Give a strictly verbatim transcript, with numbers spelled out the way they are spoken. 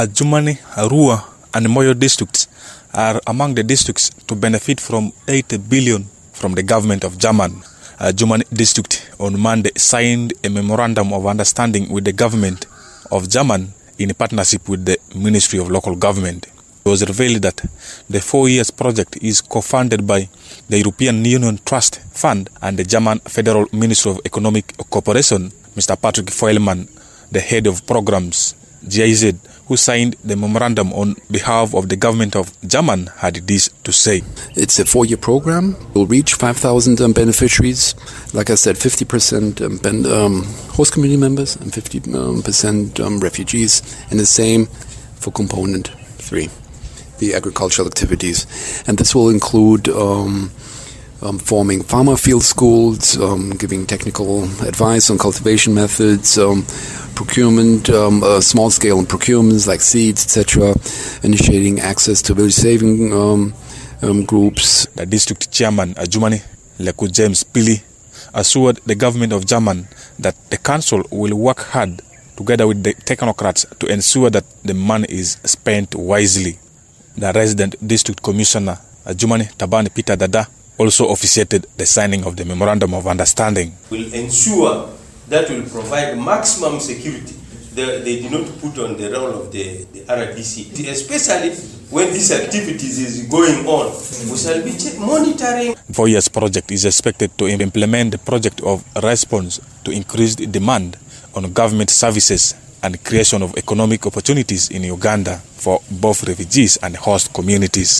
Adjumani, Arua, and Moyo districts are among the districts to benefit from eighty billion from the government of German. Adjumani district on Monday signed a memorandum of understanding with the government of German in partnership with the Ministry of Local Government. It was revealed that the four years project is co-funded by the European Union Trust Fund and the German Federal Ministry of Economic Cooperation. Mister Patrick Feulmann, the head of programs G I Z, who signed the memorandum on behalf of the government of German, had this to say. It's a four-year program. We'll reach five thousand um, beneficiaries. Like I said, fifty percent um, ben, um, host community members and fifty percent um, refugees. And the same for component three, the agricultural activities. And this will include um, um, forming farmer field schools, um, giving technical advice on cultivation methods, um, procurement, um, uh, small-scale procurements like seeds, et cetera, initiating access to village saving um, um, groups. The district chairman, Adjumani Leku James Pili, assured the government of German that the council will work hard together with the technocrats to ensure that the money is spent wisely. The resident district commissioner, Adjumani Tabani Peter Dada, also officiated the signing of the memorandum of understanding. Will ensure that will provide maximum security. They, they did not put on the role of the, the R D C, especially when these activities is going on. We shall be monitoring. Four years project is expected to implement the project of response to increased demand on government services and creation of economic opportunities in Uganda for both refugees and host communities.